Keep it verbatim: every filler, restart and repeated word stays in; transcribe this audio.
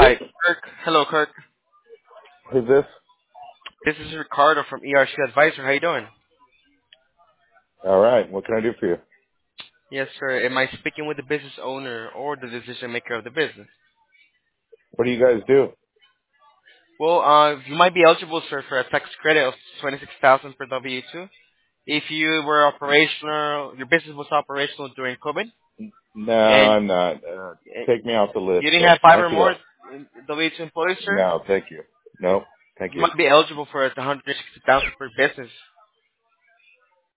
Hi, Kirk. Hello, Kirk. Who's this? This is Ricardo from E R C Advisor. How you doing? All right. What can I do for you? Yes, sir. Am I speaking with the business owner or the decision maker of the business? What do you guys do? Well, uh, you might be eligible, sir, for a tax credit of twenty-six thousand dollars per W two if you were operational, your business was operational during COVID, No, and I'm not. Uh, uh, take me off the list, you didn't sir. have five Thank or you, though. more W two employees, sir. No, thank you. No, thank You you. might be eligible for one hundred sixty thousand dollars per business.